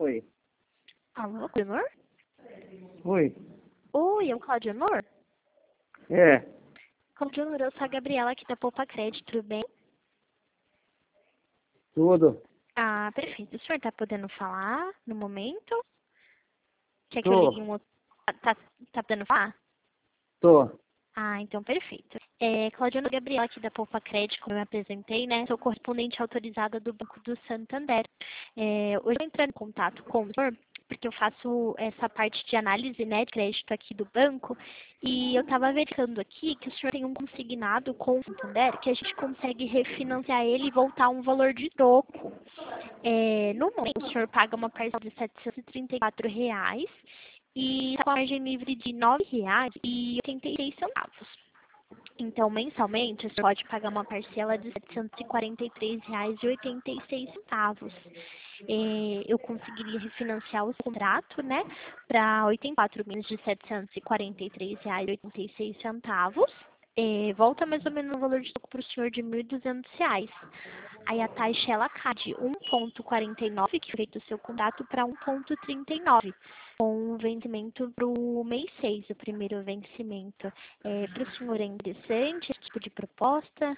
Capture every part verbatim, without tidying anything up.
Oi. Alô, Claudio Honor? Oi. Oi, é o Claudio Honor? É. Claudio Honor, eu sou a Gabriela aqui da Poupa Crédito, tudo bem? Tudo. Ah, perfeito. O senhor tá podendo falar no momento? Quer que eu ligue Tô. um outro? Tá, tá podendo falar? Tô. Ah, então perfeito. É, Claudiana Gabriela aqui da Poupa Crédito, como eu me apresentei, né? Sou correspondente autorizada do Banco do Santander. É, hoje eu estou entrando em contato com o senhor, porque eu faço essa parte de análise, né, de crédito aqui do banco, e eu estava verificando aqui que o senhor tem um consignado com o Santander, que a gente consegue refinanciar ele e voltar um valor de troco. É, no momento, o senhor paga uma parcela de setecentos e trinta e quatro reais e está com a margem livre de nove reais e oitenta e seis centavos. Então, mensalmente, você pode pagar uma parcela de setecentos e quarenta e três reais e oitenta e seis centavos. É, eu conseguiria refinanciar o seu contrato, né, para oitenta e quatro meses de setecentos e quarenta e três reais e oitenta e seis centavos. É, volta mais ou menos no valor de troco para o senhor de mil e duzentos reais. Aí a taxa ela cai de um vírgula quarenta e nove, que foi feito o seu contrato, para um vírgula trinta e nove, com o vencimento para o mês seis, o primeiro vencimento. É, para o senhor é interessante esse tipo de proposta?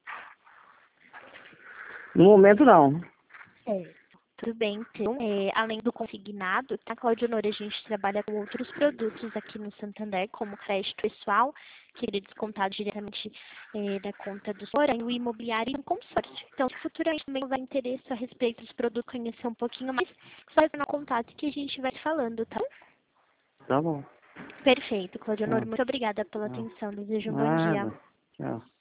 No momento, não. É. Tudo bem, então, é, além do consignado, a Claudio Honor, a gente trabalha com outros produtos aqui no Santander, como crédito pessoal, que ele é descontado diretamente é, da conta do senhor, e o imobiliário e o consórcio. Então, se futuramente também houver interesse a respeito dos produtos, conhecer um pouquinho mais, só entrar no contato que a gente vai falando, tá? Tá bom. Perfeito, Claudio Honor, Tchau. muito obrigada pela Tchau. atenção, desejo um bom dia. Nada. Tchau.